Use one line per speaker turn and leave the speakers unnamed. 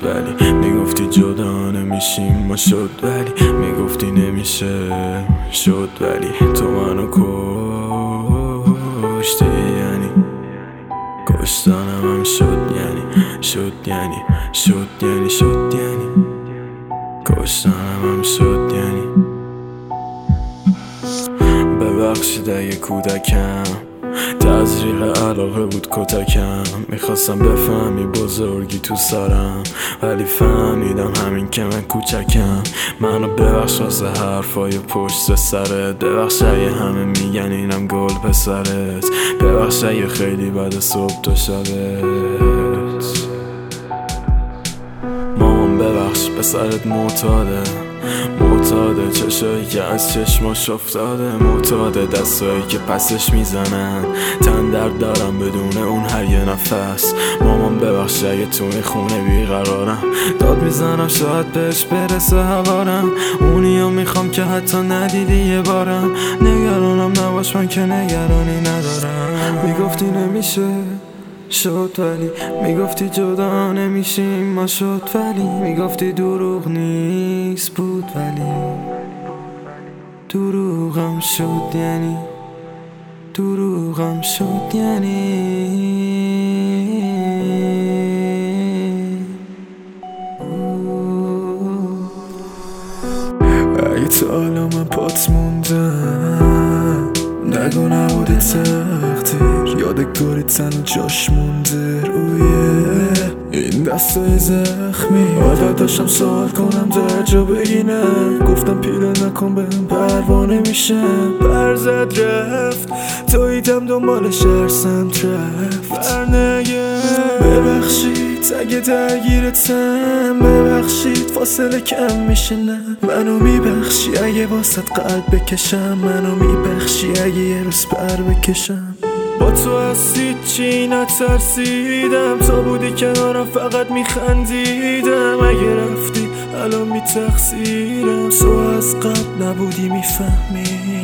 ولی میگفتی جدا نمیشیم ما شد ولی میگفتی نمیشه شد ولی تو منو کشتی یعنی کشتنم هم شد یعنی شد یعنی شد یعنی شد یعنی کشتنم هم شد یعنی ببخشید اگه کودکم تزریق علاقه بود کتکم میخواستم بفهمی بزرگی تو سرم ولی فهمیدم همین که من کوچکم منو ببخش واسه حرفای پشت سرت ببخش اگه همه میگن اینم گل پسرت ببخش اگه خیلی بد صبح تا شبت مامان ببخش پسرت معتاده چشایی که از چشماش افتاده معتاده دستایی که پسش میزنن تن درد دارم بدون اون هر یه نفس مامان ببخش اگه تو این خونه بیقرارم داد میزنم شاید بهش برسه هوارم اونیو میخوام که حتی ندیدی یه بارم نگرانم نباش من که نگرانی ندارم میگفتی نمیشه شد ولی میگفتی جدا نمیشیم ما شد ولی میگفتی دروغ نیست بود ولی دروغم شد یعنی دروغم شد یعنی اگه تا حالا من پات موندم نگو نبوده تقدیر یادگاری تن جاش مونده روی این دستای زخمی عادت داشتم سوال کنم در جا بگینم گفتم پیله نکن بهم پروانه میشم برزد رفت توییدم دنبال شرسم رفت برنگه ببخشید اگه درگیرتم ببخشید فاصله کم میشه نه منو میبخشی اگه واسط قلب بکشم منو میبخشی اگه یه روز پر بکشم با تو از هیچی نترسیدم تا بودی کنارم فقط میخندیدم اگه رفتی الان میتقصیرم تو از قبل نبودی میفهمی